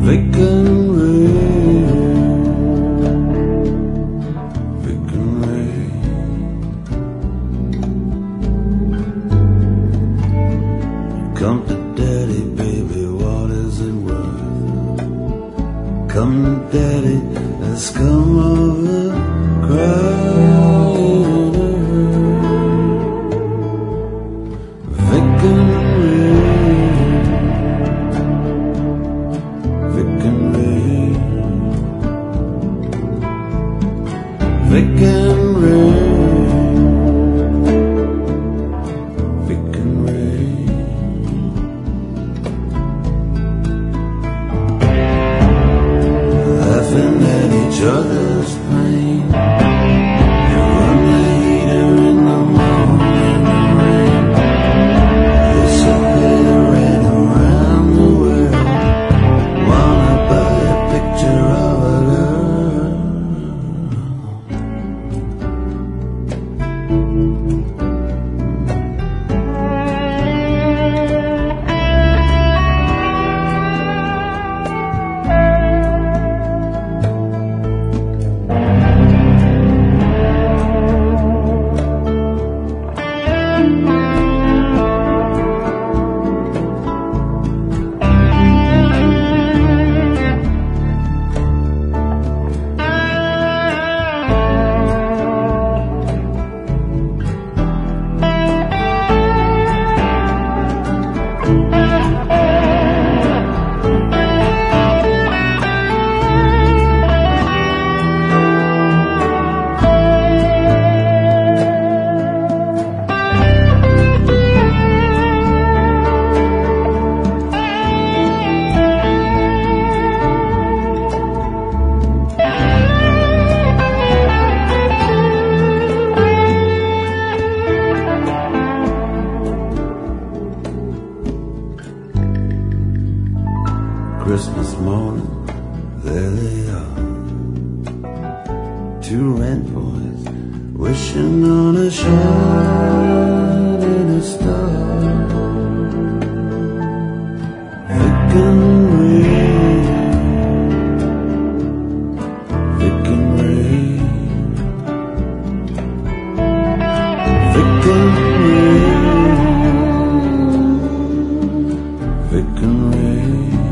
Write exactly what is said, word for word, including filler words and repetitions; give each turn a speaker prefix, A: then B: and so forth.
A: Vic and Ray, Vic and Ray. Come to daddy, baby, what is it worth? Come to daddy, let's come over, crying. Vic and Vic and Ray, Vic and Ray. Laughing at each other's pain. You run the heater in the morning rain. Disappearing around the world. Wanna buy a picture of a girl. Christmas morning, there they are, two rent boys wishing on a shining star. Vic and Ray, Vic and Ray, Vic and Ray, Vic and Ray.